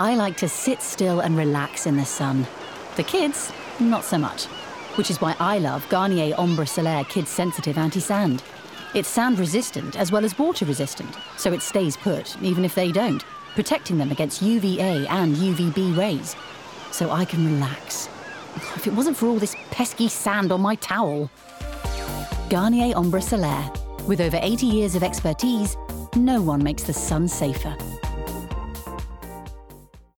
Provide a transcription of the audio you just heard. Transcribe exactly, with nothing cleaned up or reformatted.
I like to sit still and relax in the sun. The kids, not so much. Which is why I love Garnier Ombre Solaire Kids Sensitive Anti-Sand. It's sand-resistant as well as water-resistant, so it stays put, even if they don't, protecting them against U V A and U V B rays. So I can relax. If it wasn't for all this pesky sand on my towel. Garnier Ombre Solaire. With over eighty years of expertise, no one makes the sun safer.